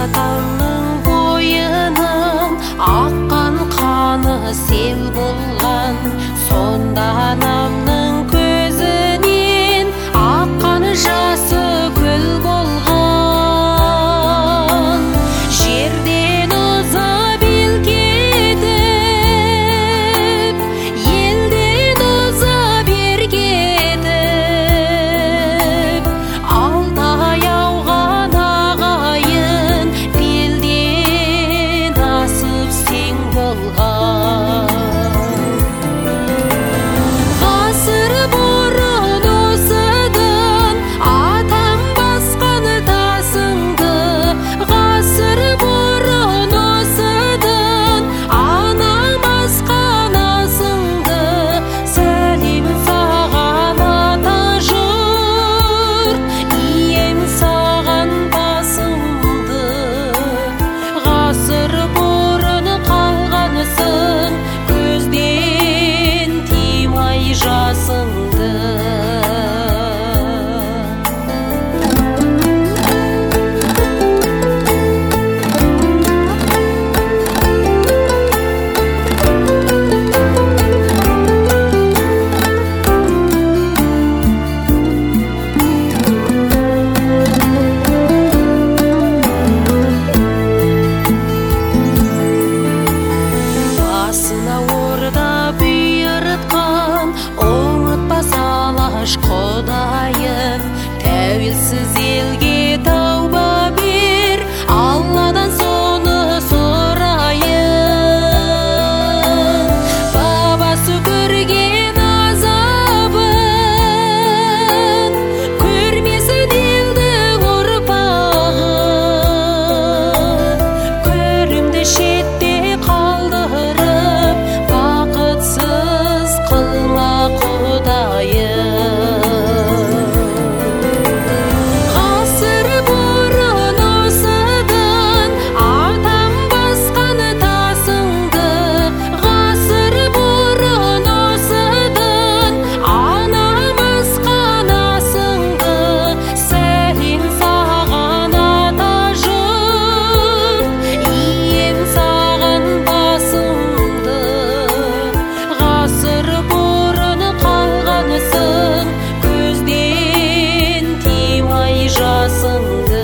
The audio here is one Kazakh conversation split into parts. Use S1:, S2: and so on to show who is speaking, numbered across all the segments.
S1: атамның бойынан аққан қаны сел болған, сонда анамның көзінен аққан жасы көл болған. Жерден ұзап ел кетіп, елден ұзап ер кетіп, алда аяуған ағайын белден асып сең болған. Ғасыр бұрын осыдан атам басқан тасыңды, ғасыр бұрын осыдан анам асқан асыңды, сәлем саған ата жұрт, ием саған басыңды. Ғасыр бұрын қалғансың, көзден тимай жасыңды. Басына орда бұйыртқан, ұмытпас алаш Құдайым. Тәуелсіз елге тауба бер, Алладан соны сұрайын. Бабасы көрген азабын көрмесін елдің ұрпағы, көрімді шетте қалдырып, бақытсыз қылма Құдайым. Ғасыр бұрын осыдан атам басқан тасыңды, ғасыр бұрын осыдан анам асқан асыңды, сәлем саған ата жұрт, ием саған басыңды. Ғасыр бұрын қалғансың, көзден тимай жасыңды.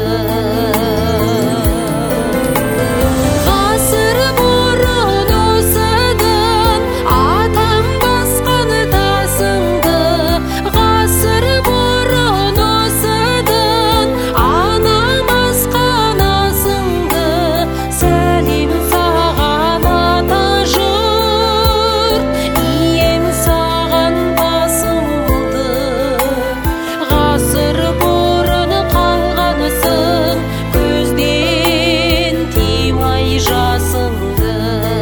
S1: Ғасыр бұрын осыдан атам басқан тасыңды, ғасыр бұрын осыдан анам асқан асыңды, сәлем саған ата жұрт, ием саған басыңды. Ғасыр бұрын қалғансың, көзден тимай жасыңды.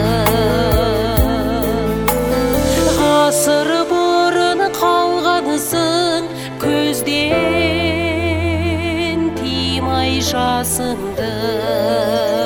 S1: Ғасыр бұрын қалғансың, көзден тимай жасыңды.